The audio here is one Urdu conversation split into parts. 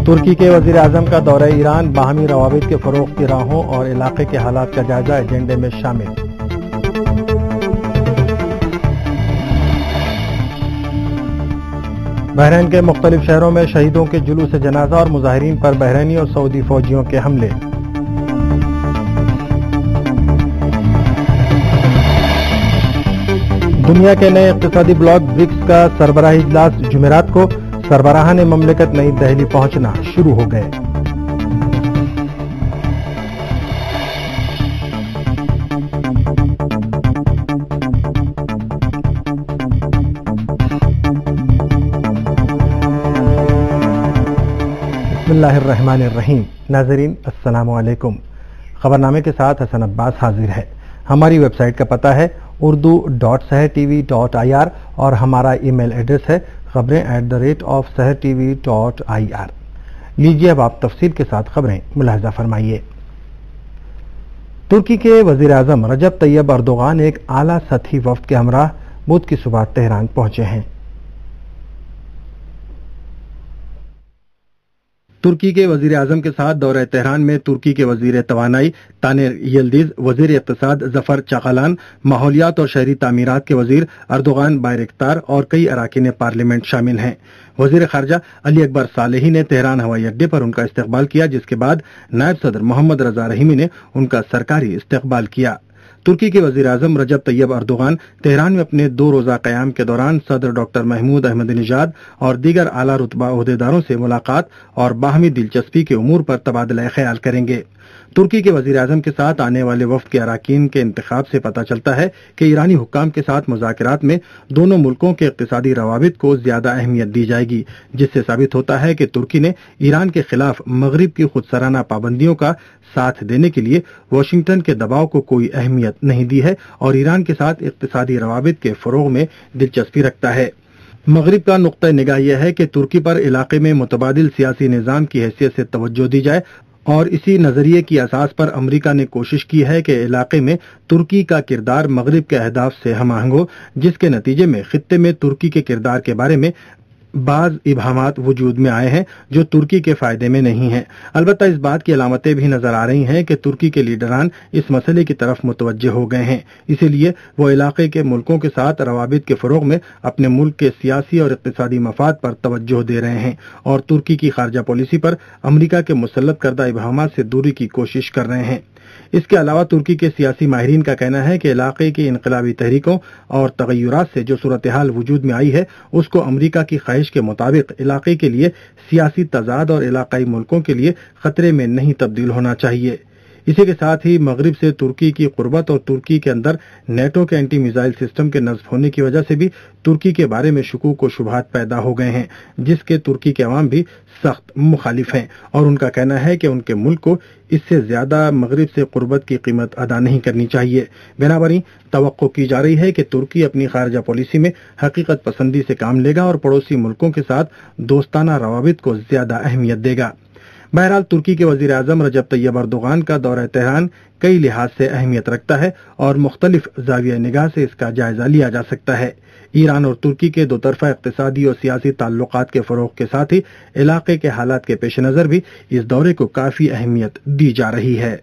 ترکی کے وزیر اعظم کا دورہ ایران، باہمی روابط کے فروغ کی راہوں اور علاقے کے حالات کا جائزہ ایجنڈے میں شامل۔ بحرین کے مختلف شہروں میں شہیدوں کے جلوس جنازہ اور مظاہرین پر بحرینی اور سعودی فوجیوں کے حملے۔ دنیا کے نئے اقتصادی بلاک برکس کا سربراہی اجلاس جمعرات کو، سربراہان مملکت نئی دہلی پہنچنا شروع ہو گئے۔ بسم اللہ الرحمن الرحیم۔ ناظرین السلام علیکم۔ خبرنامے کے ساتھ حسن عباس حاضر ہے۔ ہماری ویب سائٹ کا پتہ ہے urdu.sahartv.ir اور ہمارا ای میل ایڈریس ہے خبریں@sahartv.ir۔ لیجیے اب آپ تفصیل کے ساتھ خبریں ملاحظہ فرمائیے۔ ترکی کے وزیر اعظم رجب طیب اردوغان ایک اعلیٰ سطحی وفد کے ہمراہ بدھ کی صبح تہران پہنچے ہیں۔ ترکی کے وزیر اعظم کے ساتھ دورہ تہران میں ترکی کے وزیر توانائی تانر یلدیز، وزیر اقتصاد ظفر چاقالان، ماحولیات اور شہری تعمیرات کے وزیر اردوغان بائرکتار اور کئی اراکین پارلیمنٹ شامل ہیں۔ وزیر خارجہ علی اکبر صالحی نے تہران ہوائی اڈے پر ان کا استقبال کیا، جس کے بعد نائب صدر محمد رضا رحیمی نے ان کا سرکاری استقبال کیا۔ ترکی کے وزیر اعظم رجب طیب اردوغان تہران میں اپنے 2 روزہ قیام کے دوران صدر ڈاکٹر محمود احمد نژاد اور دیگر اعلیٰ رتبہ عہدیداروں سے ملاقات اور باہمی دلچسپی کے امور پر تبادلہ خیال کریں گے۔ ترکی کے وزیر اعظم کے ساتھ آنے والے وفد کے اراکین کے انتخاب سے پتہ چلتا ہے کہ ایرانی حکام کے ساتھ مذاکرات میں دونوں ملکوں کے اقتصادی روابط کو زیادہ اہمیت دی جائے گی، جس سے ثابت ہوتا ہے کہ ترکی نے ایران کے خلاف مغرب کی خودسرانہ پابندیوں کا ساتھ دینے کے لیے واشنگٹن کے دباؤ کو کوئی اہمیت نہیں دی ہے اور ایران کے ساتھ اقتصادی روابط کے فروغ میں دلچسپی رکھتا ہے۔ مغرب کا نقطہ نگاہ یہ ہے کہ ترکی پر علاقے میں متبادل سیاسی نظام کی حیثیت سے توجہ دی جائے، اور اسی نظریے کی اساس پر امریکہ نے کوشش کی ہے کہ علاقے میں ترکی کا کردار مغرب کے اہداف سے ہم آہنگ ہو، جس کے نتیجے میں خطے میں ترکی کے کردار کے بارے میں بعض ابہامات وجود میں آئے ہیں جو ترکی کے فائدے میں نہیں ہیں۔ البتہ اس بات کی علامتیں بھی نظر آ رہی ہیں کہ ترکی کے لیڈران اس مسئلے کی طرف متوجہ ہو گئے ہیں، اسی لیے وہ علاقے کے ملکوں کے ساتھ روابط کے فروغ میں اپنے ملک کے سیاسی اور اقتصادی مفاد پر توجہ دے رہے ہیں اور ترکی کی خارجہ پالیسی پر امریکہ کے مسلط کردہ ابہامات سے دوری کی کوشش کر رہے ہیں۔ اس کے علاوہ ترکی کے سیاسی ماہرین کا کہنا ہے کہ علاقے کی انقلابی تحریکوں اور تغیرات سے جو صورتحال وجود میں آئی ہے، اس کو امریکہ کی خواہش کے مطابق علاقے کے لیے سیاسی تضاد اور علاقائی ملکوں کے لیے خطرے میں نہیں تبدیل ہونا چاہیے۔ اسی کے ساتھ ہی مغرب سے ترکی کی قربت اور ترکی کے اندر نیٹو کے اینٹی میزائل سسٹم کے نصب ہونے کی وجہ سے بھی ترکی کے بارے میں شکوک و شبہات پیدا ہو گئے ہیں، جس کے ترکی کے عوام بھی سخت مخالف ہیں اور ان کا کہنا ہے کہ ان کے ملک کو اس سے زیادہ مغرب سے قربت کی قیمت ادا نہیں کرنی چاہیے۔ بنابراین توقع کی جا رہی ہے کہ ترکی اپنی خارجہ پالیسی میں حقیقت پسندی سے کام لے گا اور پڑوسی ملکوں کے ساتھ دوستانہ روابط کو زیادہ اہمیت دے گا۔ بہرحال ترکی کے وزیر اعظم رجب طیب اردوغان کا دورہ تہران کئی لحاظ سے اہمیت رکھتا ہے اور مختلف زاویہ نگاہ سے اس کا جائزہ لیا جا سکتا ہے۔ ایران اور ترکی کے دو طرفہ اقتصادی اور سیاسی تعلقات کے فروغ کے ساتھ ہی علاقے کے حالات کے پیش نظر بھی اس دورے کو کافی اہمیت دی جا رہی ہے۔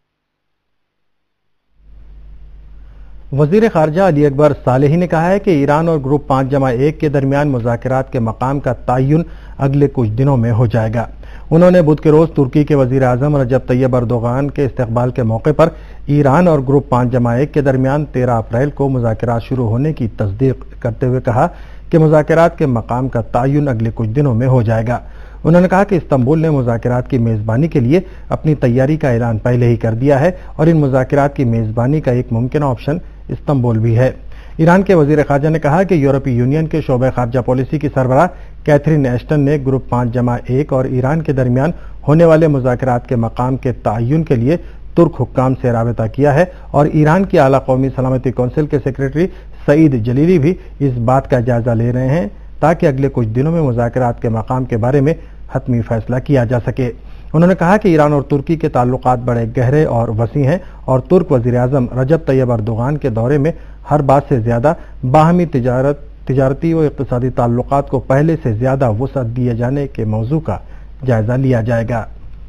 وزیر خارجہ علی اکبر صالحی نے کہا ہے کہ ایران اور گروپ 5+1 کے درمیان مذاکرات کے مقام کا تعین اگلے کچھ دنوں میں ہو جائے گا۔ انہوں نے بدھ کے روز ترکی کے وزیر اعظم رجب طیب اردوغان کے استقبال کے موقع پر ایران اور گروپ 5+1 کے درمیان 13 اپریل کو مذاکرات شروع ہونے کی تصدیق کرتے ہوئے کہا کہ مذاکرات کے مقام کا تعین اگلے کچھ دنوں میں ہو جائے گا۔ انہوں نے کہا کہ استنبول نے مذاکرات کی میزبانی کے لیے اپنی تیاری کا اعلان پہلے ہی کر دیا ہے اور ان مذاکرات کی میزبانی کا ایک ممکنہ آپشن استنبول بھی ہے۔ ایران کے وزیر خارجہ نے کہا کہ یورپی یونین کے شعبہ خارجہ پالیسی کی سربراہ کیتھرین ایشٹن نے گروپ 5+1 اور ایران کے درمیان ہونے والے مذاکرات کے مقام کے تعین کے لیے ترک حکام سے رابطہ کیا ہے اور ایران کی اعلیٰ قومی سلامتی کونسل کے سیکریٹری سعید جلیلی بھی اس بات کا جائزہ لے رہے ہیں تاکہ اگلے کچھ دنوں میں مذاکرات کے مقام کے بارے میں حتمی فیصلہ کیا جا سکے۔ انہوں نے کہا کہ ایران اور ترکی کے تعلقات بڑے گہرے اور وسیع ہیں اور ترک وزیر اعظم رجب طیب اردوغان کے دورے میں ہر بات سے زیادہ باہمی تجارتی و اقتصادی تعلقات کو پہلے سے زیادہ وسعت دیے جانے کے موضوع کا جائزہ لیا جائے گا۔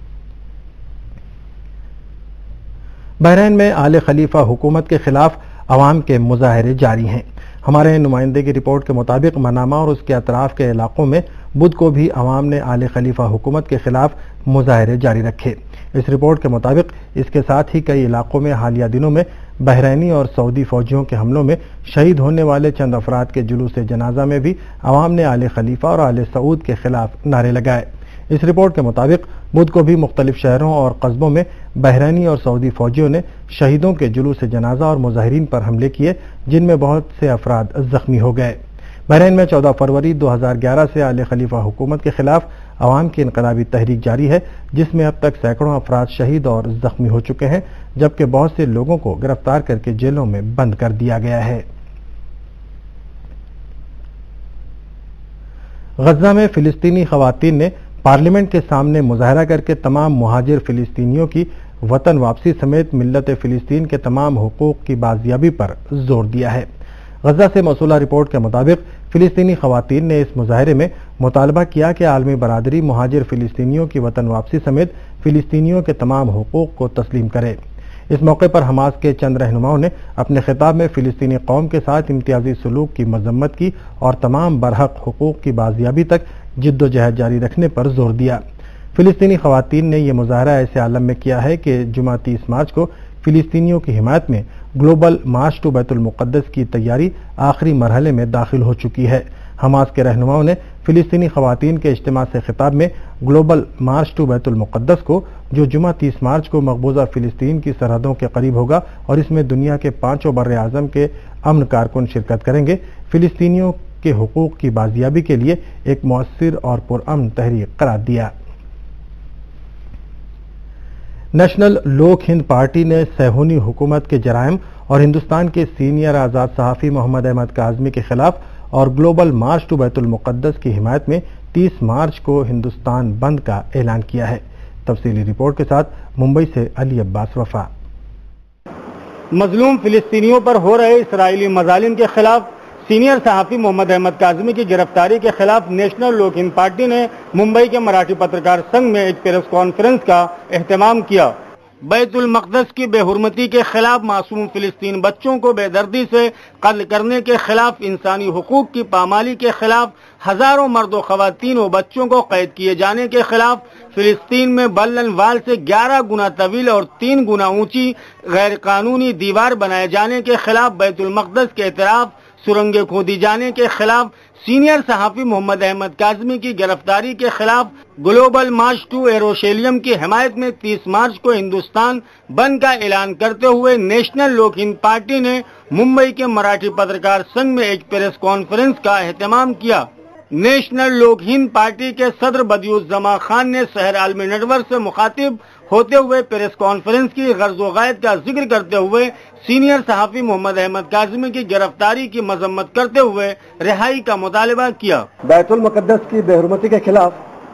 بحرین میں آل خلیفہ حکومت کے خلاف عوام کے مظاہرے جاری ہیں۔ ہمارے نمائندے کی رپورٹ کے مطابق منامہ اور اس کے اطراف کے علاقوں میں بدھ کو بھی عوام نے آل خلیفہ حکومت کے خلاف مظاہرے جاری رکھے۔ اس رپورٹ کے مطابق اس کے ساتھ ہی کئی علاقوں میں حالیہ دنوں میں بحرینی اور سعودی فوجیوں کے حملوں میں شہید ہونے والے چند افراد کے جلوس جنازہ میں بھی عوام نے آل خلیفہ اور آل سعود کے خلاف نعرے لگائے۔ اس رپورٹ کے مطابق بدھ کو بھی مختلف شہروں اور قصبوں میں بحرینی اور سعودی فوجیوں نے شہیدوں کے جلوس جنازہ اور مظاہرین پر حملے کیے، جن میں بہت سے افراد زخمی ہو گئے۔ بحرین میں 14 فروری 2011 سے آل خلیفہ حکومت کے خلاف عوام کی انقلابی تحریک جاری ہے، جس میں اب تک سینکڑوں افراد شہید اور زخمی ہو چکے ہیں، جبکہ بہت سے لوگوں کو گرفتار کر کے جیلوں میں بند کر دیا گیا ہے۔ غزہ میں فلسطینی خواتین نے پارلیمنٹ کے سامنے مظاہرہ کر کے تمام مہاجر فلسطینیوں کی وطن واپسی سمیت ملت فلسطین کے تمام حقوق کی بازیابی پر زور دیا ہے۔ غزہ سے موصولہ رپورٹ کے مطابق فلسطینی خواتین نے اس مظاہرے میں مطالبہ کیا کہ عالمی برادری مہاجر فلسطینیوں کی وطن واپسی سمیت فلسطینیوں کے تمام حقوق کو تسلیم کرے۔ اس موقع پر حماس کے چند رہنماؤں نے اپنے خطاب میں فلسطینی قوم کے ساتھ امتیازی سلوک کی مذمت کی اور تمام برحق حقوق کی بازیابی تک جد و جہد جاری رکھنے پر زور دیا۔ فلسطینی خواتین نے یہ مظاہرہ ایسے عالم میں کیا ہے کہ جمعہ 30 مارچ کو فلسطینیوں کی حمایت میں گلوبل مارچ ٹو بیت المقدس کی تیاری آخری مرحلے میں داخل ہو چکی ہے۔ حماس کے رہنماؤں نے فلسطینی خواتین کے اجتماع سے خطاب میں گلوبل مارچ ٹو بیت المقدس کو، جو جمعہ 30 مارچ کو مقبوضہ فلسطین کی سرحدوں کے قریب ہوگا اور اس میں دنیا کے 5 بر اعظم کے امن کارکن شرکت کریں گے، فلسطینیوں کے حقوق کی بازیابی کے لیے ایک مؤثر اور پرامن تحریک قرار دیا۔ نیشنل لوک ہند پارٹی نے صہیونی حکومت کے جرائم اور ہندوستان کے سینئر آزاد صحافی محمد احمد کاظمی کے خلاف اور گلوبل مارچ ٹو بیت المقدس کی حمایت میں 30 مارچ کو ہندوستان بند کا اعلان کیا ہے۔ تفصیلی رپورٹ کے ساتھ ممبئی سے علی عباس وفا۔ مظلوم فلسطینیوں پر ہو رہے اسرائیلی مظالم کے خلاف سینئر صحافی محمد احمد کاظمی کی گرفتاری کے خلاف نیشنل لوک ہند پارٹی نے ممبئی کے مراٹھی پترکار سنگھ میں ایک پریس کانفرنس کا اہتمام کیا۔ بیت المقدس کی بے حرمتی کے خلاف، معصوم فلسطین بچوں کو بے دردی سے قتل کرنے کے خلاف، انسانی حقوق کی پامالی کے خلاف، ہزاروں مرد و خواتین و بچوں کو قید کیے جانے کے خلاف، فلسطین میں بلن وال سے 11 گنا طویل اور 3 گنا اونچی غیر قانونی دیوار بنائے جانے کے خلاف، بیت المقدس کے اعتراف، سرنگیں کھودی جانے کے خلاف، سینئر صحافی محمد احمد کاظمی کی گرفتاری کے خلاف، گلوبل مارچ ٹو یروشلم کی حمایت میں 30 مارچ کو ہندوستان بند کا اعلان کرتے ہوئے نیشنل لوک ہند پارٹی نے ممبئی کے مراٹھی پترکار سنگھ میں ایک پریس کانفرنس کا اہتمام کیا۔ نیشنل لوک ہند پارٹی کے صدر بدیعالزماں خان نے شہر عالمی نیٹ ورک سے مخاطب ہوتے ہوئے پریس کانفرنس کی غرض و غایت کا ذکر کرتے ہوئے سینئر صحافی محمد احمد کاظمی کی گرفتاری کی مذمت کرتے ہوئے رہائی کا مطالبہ کیا۔ بیت المقدس کی بے حرمتی کے خلاف،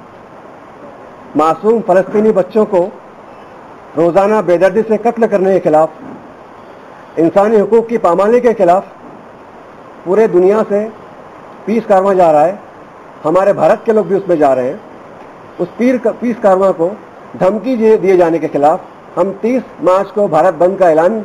معصوم فلسطینی بچوں کو روزانہ بے دردی سے قتل کرنے کے خلاف، انسانی حقوق کی پامالی کے خلاف پورے دنیا سے پیس کارواں جا رہا ہے۔ ہمارے بھارت کے لوگ بھی اس میں جا رہے ہیں۔ اس پیس کارواں کو دھمکی دیے جانے کے خلاف ہم 30 مارچ کو بھارت بند کا اعلان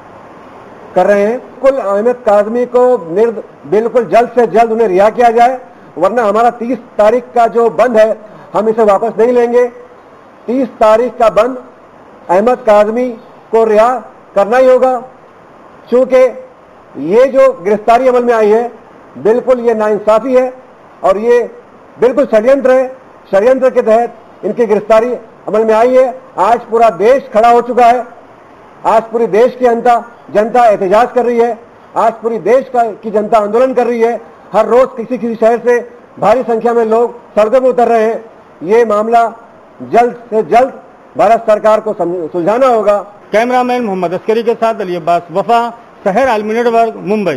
کر رہے ہیں۔ کل احمد کاظمی کو بالکل جلد سے جلد انہیں رہا کیا جائے، ورنہ ہمارا 30 تاریخ کا جو بند ہے ہم اسے واپس نہیں لیں گے۔ 30 تاریخ کا بند احمد کاظمی کو رہا کرنا ہی ہوگا، چونکہ یہ جو گرفتاری عمل میں آئی ہے بالکل یہ ناانصافی ہے اور یہ بالکل षड्यंत्र ہے۔ षड्यंत्र کے تحت ان کی گرفتاری عمل میں آئی ہے۔ آج پورا دیش کھڑا ہو چکا ہے، آج پوری دیش کی جنتا احتجاج کر رہی ہے، آج پوری دیش کی جنتا آندولن کر رہی ہے۔ ہر روز کسی شہر سے بھاری سنکھیا میں لوگ سڑکوں میں اتر رہے ہیں۔ یہ معاملہ جلد سے جلد بھارت سرکار کو سلجھانا ہوگا۔ کیمرہ مین محمد عسکری کے ساتھ علی عباس وفا، شہر عالمی network, Mumbai.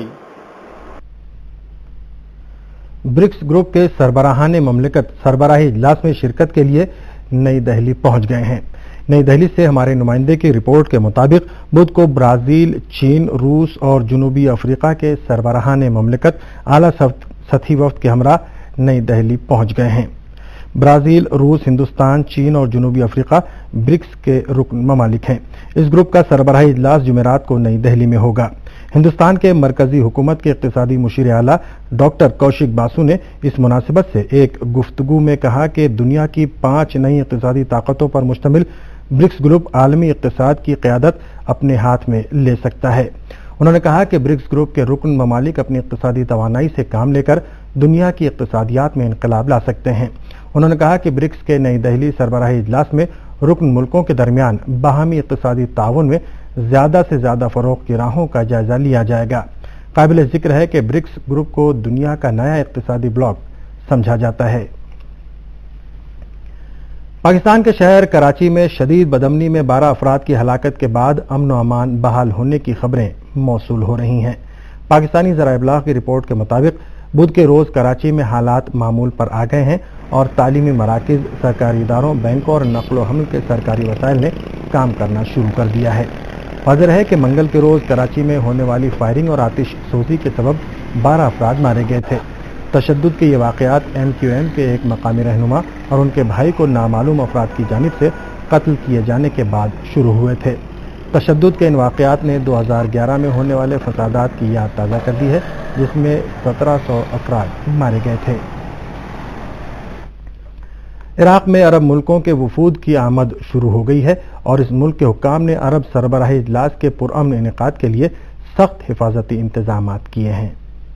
BRICS group کے سربراہان مملکت سربراہی اجلاس میں شرکت کے لیے نئی دہلی پہنچ گئے ہیں۔ نئی دہلی سے ہمارے نمائندے کی رپورٹ کے مطابق بدھ کو برازیل، چین، روس اور جنوبی افریقہ کے سربراہان مملکت اعلیٰ سطحی وفد کے ہمراہ نئی دہلی پہنچ گئے ہیں۔ برازیل، روس، ہندوستان، چین اور جنوبی افریقہ برکس کے رکن ممالک ہیں۔ اس گروپ کا سربراہی اجلاس جمعرات کو نئی دہلی میں ہوگا۔ ہندوستان کے مرکزی حکومت کے اقتصادی مشیر اعلیٰ ڈاکٹر کوشک باسو نے اس مناسبت سے ایک گفتگو میں کہا کہ دنیا کی 5 نئی اقتصادی طاقتوں پر مشتمل برکس گروپ عالمی اقتصاد کی قیادت اپنے ہاتھ میں لے سکتا ہے۔ انہوں نے کہا کہ برکس گروپ کے رکن ممالک اپنی اقتصادی توانائی سے کام لے کر دنیا کی اقتصادیات میں انقلاب لا سکتے ہیں۔ انہوں نے کہا کہ برکس کے نئی دہلی سربراہی اجلاس میں رکن ملکوں کے درمیان باہمی اقتصادی تعاون میں زیادہ سے زیادہ فروغ کی راہوں کا جائزہ لیا جائے گا۔ قابل ذکر ہے کہ برکس گروپ کو دنیا کا نیا اقتصادی بلاک سمجھا جاتا ہے۔ پاکستان کے شہر کراچی میں شدید بدامنی میں 12 افراد کی ہلاکت کے بعد امن و امان بحال ہونے کی خبریں موصول ہو رہی ہیں۔ پاکستانی ذرائع ابلاغ کی رپورٹ کے مطابق بدھ کے روز کراچی میں حالات معمول پر آ گئے ہیں اور تعلیمی مراکز، سرکاری اداروں، بینکوں اور نقل و حمل کے سرکاری وسائل نے کام کرنا شروع کر دیا ہے۔ واضح ہے کہ منگل کے روز کراچی میں ہونے والی فائرنگ اور آتش سوزی کے سبب 12 افراد مارے گئے تھے۔ تشدد کے یہ واقعات MQM کے ایک مقامی رہنما اور ان کے بھائی کو نامعلوم افراد کی جانب سے قتل کیے جانے کے بعد شروع ہوئے تھے۔ تشدد کے ان واقعات نے 2011 میں ہونے والے فسادات کی یاد تازہ کر دی ہے، جس میں 1700 افراد مارے گئے تھے۔ عراق میں عرب ملکوں کے وفود کی آمد شروع ہو گئی ہے اور اس ملک کے حکام نے عرب سربراہی اجلاس کے پرامن انعقاد کے لیے سخت حفاظتی انتظامات کیے ہیں۔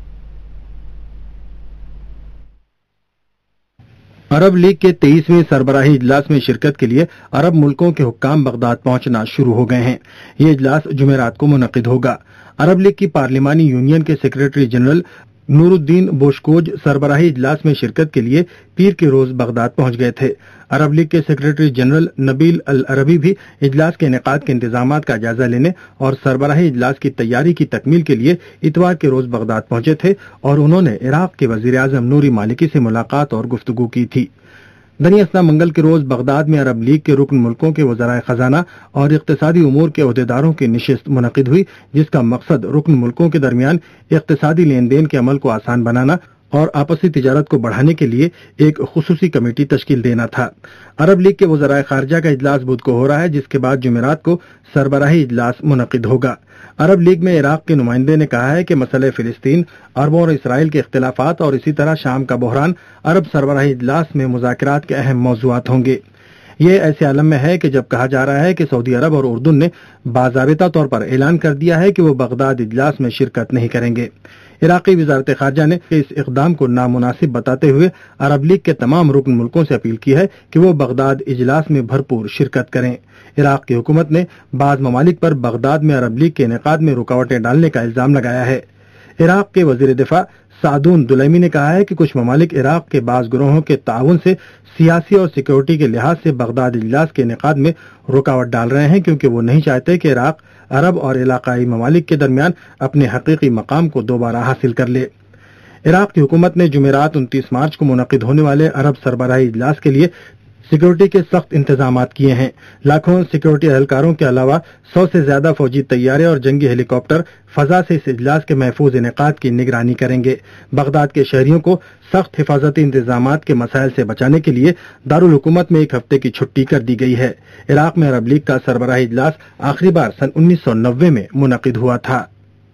عرب لیگ کے 23ویں سربراہی اجلاس میں شرکت کے لیے عرب ملکوں کے حکام بغداد پہنچنا شروع ہو گئے ہیں۔ یہ اجلاس جمعرات کو منعقد ہوگا۔ عرب لیگ کی پارلیمانی یونین کے سیکریٹری جنرل نور الدین بوشکوج سربراہی اجلاس میں شرکت کے لیے پیر کے روز بغداد پہنچ گئے تھے۔ عرب لیگ کے سیکریٹری جنرل نبیل العربی بھی اجلاس کے انعقاد کے انتظامات کا جائزہ لینے اور سربراہی اجلاس کی تیاری کی تکمیل کے لیے اتوار کے روز بغداد پہنچے تھے اور انہوں نے عراق کے وزیر اعظم نوری مالکی سے ملاقات اور گفتگو کی تھی۔ دنیا اسنا منگل کے روز بغداد میں عرب لیگ کے رکن ملکوں کے وزرائے خزانہ اور اقتصادی امور کے عہدیداروں کی نشست منعقد ہوئی، جس کا مقصد رکن ملکوں کے درمیان اقتصادی لین دین کے عمل کو آسان بنانا اور آپسی تجارت کو بڑھانے کے لیے ایک خصوصی کمیٹی تشکیل دینا تھا۔ عرب لیگ کے وزرائے خارجہ کا اجلاس بدھ کو ہو رہا ہے، جس کے بعد جمعرات کو سربراہی اجلاس منعقد ہوگا۔ عرب لیگ میں عراق کے نمائندے نے کہا ہے کہ مسئلہ فلسطین، عربوں اور اسرائیل کے اختلافات اور اسی طرح شام کا بحران عرب سربراہی اجلاس میں مذاکرات کے اہم موضوعات ہوں گے۔ یہ ایسے عالم میں ہے کہ جب کہا جا رہا ہے کہ سعودی عرب اور اردن نے باضابطہ طور پر اعلان کر دیا ہے کہ وہ بغداد اجلاس میں شرکت نہیں کریں گے۔ عراقی وزارت خارجہ نے اس اقدام کو نامناسب بتاتے ہوئے عرب لیگ کے تمام رکن ملکوں سے اپیل کی ہے کہ وہ بغداد اجلاس میں بھرپور شرکت کریں۔ عراق کی حکومت نے بعض ممالک پر بغداد میں عرب لیگ کے انعقاد میں رکاوٹیں ڈالنے کا الزام لگایا ہے۔ عراق کے وزیر دفاع سعدون دلیمی نے کہا ہے کہ کچھ ممالک عراق کے بعض گروہوں کے تعاون سے سیاسی اور سیکورٹی کے لحاظ سے بغداد اجلاس کے انعقاد میں رکاوٹ ڈال رہے ہیں، کیونکہ وہ نہیں چاہتے کہ عراق عرب اور علاقائی ممالک کے درمیان اپنے حقیقی مقام کو دوبارہ حاصل کر لے۔ عراق کی حکومت نے جمعرات 29 مارچ کو منعقد ہونے والے عرب سربراہی اجلاس کے لیے سیکورٹی کے سخت انتظامات کیے ہیں۔ لاکھوں سیکورٹی اہلکاروں کے علاوہ 100 سے زیادہ فوجی طیارے اور جنگی ہیلی کاپٹر فضا سے اس اجلاس کے محفوظ انعقاد کی نگرانی کریں گے۔ بغداد کے شہریوں کو سخت حفاظتی انتظامات کے مسائل سے بچانے کے لیے دارالحکومت میں 1 ہفتے کی چھٹی کر دی گئی ہے۔ عراق میں عرب لیگ کا سربراہی اجلاس آخری بار سن 1990 میں منعقد ہوا تھا۔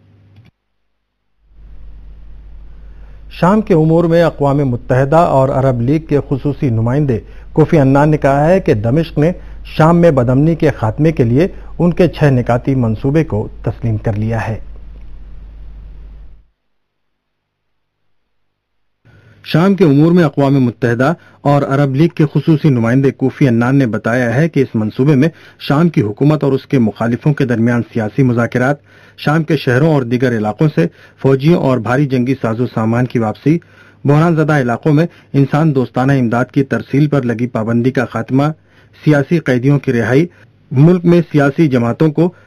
شام کے امور میں اقوام متحدہ اور عرب لیگ کے خصوصی نمائندے کوفی عنان نے کہا ہے کہ دمشق نے شام میں بدامنی کے خاتمے کے لیے ان کے 6 نکاتی منصوبے کو تسلیم کر لیا ہے۔ شام کے امور میں اقوام متحدہ اور عرب لیگ کے خصوصی نمائندے کوفی عنان نے بتایا ہے کہ اس منصوبے میں شام کی حکومت اور اس کے مخالفوں کے درمیان سیاسی مذاکرات، شام کے شہروں اور دیگر علاقوں سے فوجیوں اور بھاری جنگی ساز و سامان کی واپسی، بحران زدہ علاقوں میں انسان دوستانہ امداد کی ترسیل پر لگی پابندی کا خاتمہ، سیاسی قیدیوں کی رہائی، ملک میں سیاسی جماعتوں کو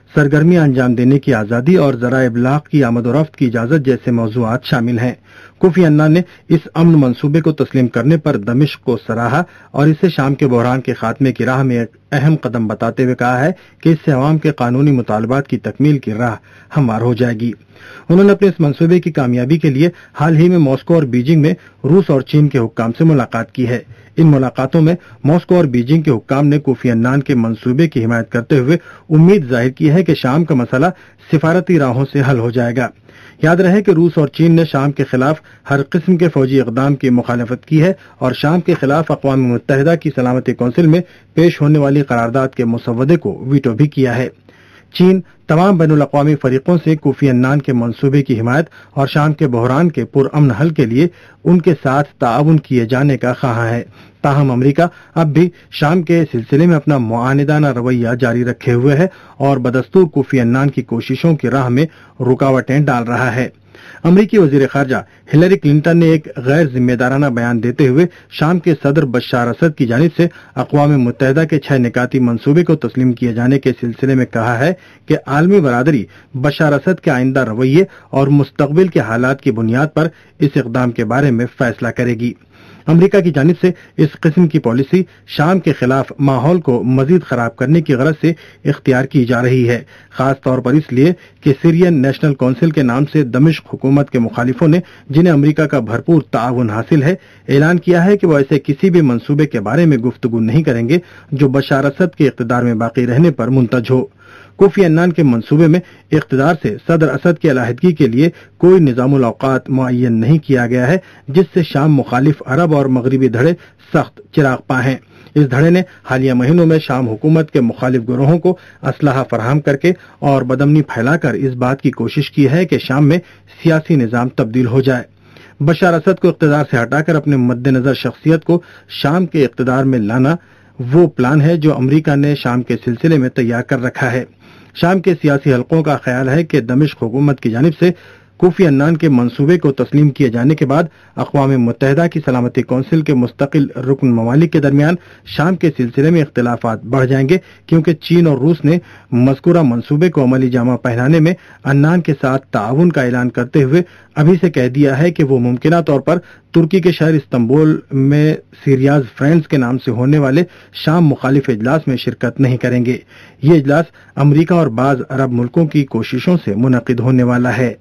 सरगर्मियां अंजाम देने की आजादी और ज़राए इब्लाग की आमद और रफ्त की इजाजत जैसे मौज़ूआत शामिल हैं। कोफी अन्नान ने इस अमन मंसूबे को तस्लीम करने पर दमिश्क को सराहा और इसे शाम के बहरान के खात्मे की राह में एक अहम कदम बताते हुए कहा है कि इससे अवाम के कानूनी मुतालबात की तकमील की राह हमवार हो जाएगी। उन्होंने अपने इस मंसूबे की कामयाबी के लिए हाल ही में मॉस्को और बीजिंग में रूस और चीन के हुक्काम से मुलाकात की है। इन मुलाकातों में मॉस्को और बीजिंग के हुक्काम ने कोफी अन्नान के मंसूबे की हिमायत करते हुए उम्मीद जाहिर की है कि शाम का मसला सिफारती राहों से हल हो जाएगा। याद रहे कि रूस और चीन ने शाम के खिलाफ हर किस्म के फौजी इक़दाम की मुखालफत की है और शाम के खिलाफ अक़वाम मुत्तहिदा की सलामती कौंसिल में पेश होने वाली करारदाद के मुसव्वदे को वीटो भी किया है। चीन तमाम बैनुल अक़वामी फरीकों से कोफी अन्नान के मंसूबे की हिमायत और शाम के बहरान के पुरअमन हल के लिए उनके साथ ताउन किए जाने का ख्वाह है। ताहम अमरीका अब भी शाम के सिलसिले में अपना मुआनिदाना रवैया जारी रखे हुए है और बदस्तूर कोफी अन्नान की कोशिशों की राह में रुकावटें डाल रहा है। अमरीकी वजीर खारजा हिलरी क्लिंटन ने एक गैर जिम्मेदाराना बयान देते हुए शाम के सदर बशार असद की जानिब से अक़वाम मुत्तहिदा के 6 निकाती मंसूबे को तस्लीम किए जाने के सिलसिले में कहा है कि आलमी बरादरी बशार असद के आइंदा रवैये और मुस्तकबिल के हालात की बुनियाद पर इस इक़दाम के बारे में फैसला करेगी। अमरीका की जानिब से इस किस्म की पॉलिसी शाम के खिलाफ माहौल को मजीद खराब करने की गरज से इख्तियार की जा रही है, खास तौर पर इसलिए कि सीरियन नेशनल काउंसिल के नाम से दमिश्क हुकूमत के मुखालिफों ने, जिन्हें अमरीका का भरपूर ताउन हासिल है, ऐलान किया है कि वो ऐसे किसी भी मंसूबे के बारे में गुफ्तगू नहीं करेंगे जो बशार असद के इख्तिदार में बाकी रहने पर मुंतज हो। कोफी अन्नान के मंसूबे में इख्तिदार से सदर असद की अलहदगी के लिए कोई निज़ामुल औकात मुअय्यन नहीं किया गया है, जिससे शाम मुखालिफ अरब और मगरबी धड़े सख्त चिराग पा हैं। इस धड़े ने हालिया महीनों में शाम हुकूमत के मुखालिफ गिरोहों को असलहा फराहम करके और बदमनी फैलाकर इस बात की कोशिश की है कि शाम में सियासी निज़ाम तब्दील हो जाए। बशार असद को इख्तिदार से हटाकर अपने मद्देनजर शख्सियत को शाम के इख्तिदार में लाना वो प्लान है जो अमरीका ने शाम के सिलसिले में तैयार कर रखा है। शाम के सियासी हलकों का ख्याल है कि दमिश्क हुकूमत की जानिब से कोफी अन्नान के मंसूबे को तस्लीम किए जाने के बाद अक़वाम मुत्तहिदा की सलामती कौंसिल के मुस्तकिल रुकन ममालिक के दरमियान शाम के सिलसिले में इख्तिलाफात बढ़ जाएंगे, क्योंकि चीन और रूस ने मज़कूरा मंसूबे को अमली जामा पहनाने में अन्नान के साथ ताउन का ऐलान करते हुए अभी से कह दिया है कि वो मुमकिना तौर पर तुर्की के शहर इस्तांबुल में सीरियाज फ्रेंड्स के नाम से होने वाले शाम मुखालिफ इजलास में शिरकत नहीं करेंगे। ये इजलास अमरीका और बाज़ अरब मुल्कों की कोशिशों से मुनक़िद होने वाला है।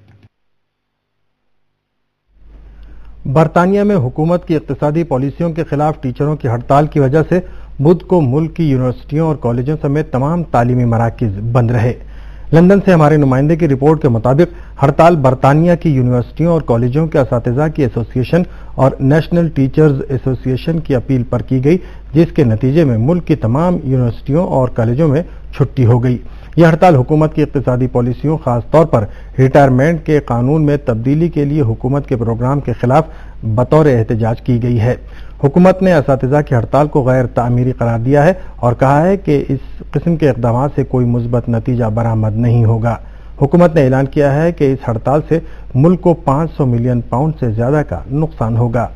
बरतानिया में हुकूमत की इक़्तिसादी पॉलिसियों के खिलाफ टीचरों की हड़ताल की वजह से बुध को मुल्क की यूनिवर्सिटियों और कॉलेजों समेत तमाम तालीमी मराकिज बंद रहे। लंदन से हमारे नुमाइंदे की रिपोर्ट के मुताबिक हड़ताल बरतानिया की यूनिवर्सिटियों और कॉलेजों के असातिज़ा की एसोसिएशन और नेशनल टीचर्स एसोसिएशन की अपील पर की गई, जिसके नतीजे में मुल्क की तमाम यूनिवर्सिटियों और कॉलेजों में छुट्टी हो गई। यह हड़ताल हुकूमत की इक़्तिसादी पॉलिसियों, खास तौर पर रिटायरमेंट के कानून में तब्दीली के लिए हुकूमत के प्रोग्राम के खिलाफ बतौर एहतजाज की गई है। हुकूमत ने असातिज़ा की हड़ताल को गैर तामीरी करार दिया है और कहा है कि इस किस्म के इक़दाम से कोई मुस्बत नतीजा बरामद नहीं होगा। हुकूमत ने ऐलान किया है कि इस हड़ताल से मुल्क को 500 मिलियन पाउंड से ज्यादा का नुकसान होगा।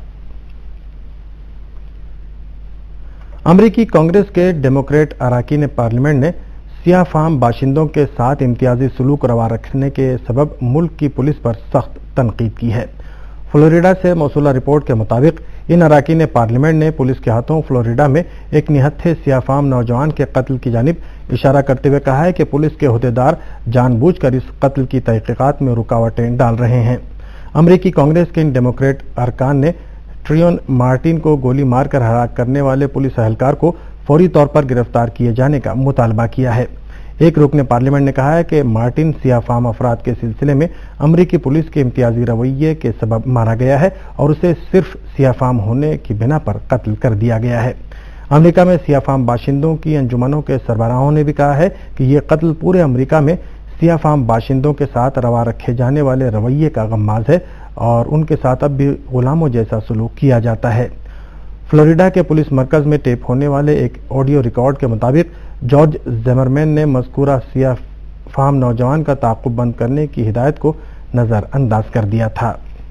अमरीकी कांग्रेस के डेमोक्रेट अराकीन पार्लियामेंट ने सियाह फाहम बाशिंदों के साथ इम्तियाजी सलूक रवा रखने के सबब मुल्क की पुलिस पर सख्त तनकीद की है। फ्लोरिडा से मौसूला रिपोर्ट के मुताबिक इन अराकीन पार्लियामेंट ने पुलिस के हाथों फ्लोरिडा में एक निहत्थे सियाह फाहम नौजवान के कत्ल की जानिब इशारा करते हुए कहा है कि पुलिस के अहदेदार जानबूझकर इस कत्ल की तहकीकात में रुकावटें डाल रहे हैं। अमरीकी कांग्रेस के इन डेमोक्रेट अरकान ने ट्रियोन मार्टिन को गोली मारकर हलाक करने वाले पुलिस एहलकार को फौरी तौर पर गिरफ्तार किए जाने का मुतालबा किया है। एक रुकने पार्लियामेंट ने कहा है कि मार्टिन सियाह फाहम अफराद के सिलसिले में अमरीकी पुलिस के इम्तियाजी रवैये के सबब मारा गया है और उसे सिर्फ सियाह फाहम होने की बिना पर कत्ल कर दिया गया है। अमरीका में सियाह फाहम बाशिंदों की अंजुमनों के सरबराहों ने भी कहा है कि यह कत्ल पूरे अमरीका में सियाह फाहम बाशिंदों के साथ रवा रखे जाने वाले रवैये का गम्माज है और उनके साथ अब भी गुलामों जैसा सलूक किया जाता है। फ्लोरिडा के पुलिस मरकज में टेप होने वाले एक ऑडियो रिकॉर्ड के मुताबिक जॉर्ज ज़िमरमैन ने मज़कूरा सियाह फाहम नौजवान का ताक़ुब बंद करने की हिदायत को नज़रअंदाज कर दिया था।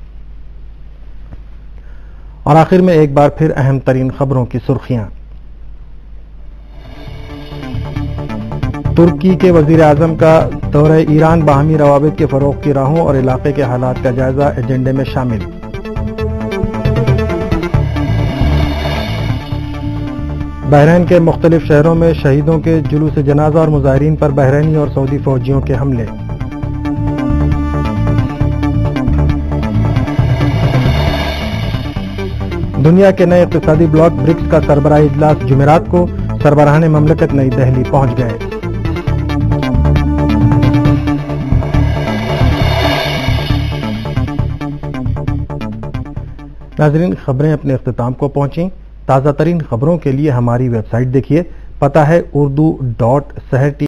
और आखिर में एक बार फिर अहम तरीन खबरों की सुर्खियां। ترکی کے وزیر اعظم کا دورہ ایران باہمی روابط کے فروغ کی راہوں اور علاقے کے حالات کا جائزہ ایجنڈے میں شامل۔ بحرین کے مختلف شہروں میں شہیدوں کے جلوس جنازہ اور مظاہرین پر بحرینی اور سعودی فوجیوں کے حملے۔ دنیا کے نئے اقتصادی بلاک برکس کا سربراہی اجلاس جمعرات کو، سربراہان مملکت نئی دہلی پہنچ گئے۔ ناظرین، خبریں اپنے اختتام کو پہنچیں۔ تازہ ترین خبروں کے لیے ہماری ویب سائٹ دیکھیے، پتہ ہے urdu.seher